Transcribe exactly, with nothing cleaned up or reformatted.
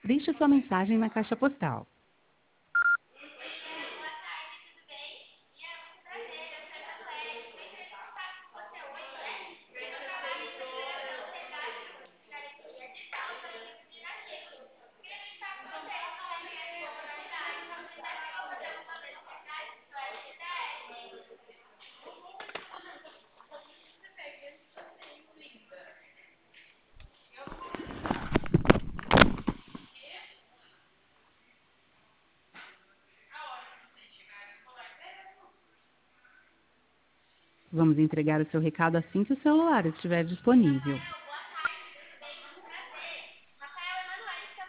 Deixe sua mensagem na caixa postal. Vamos entregar o seu recado assim que o celular estiver disponível.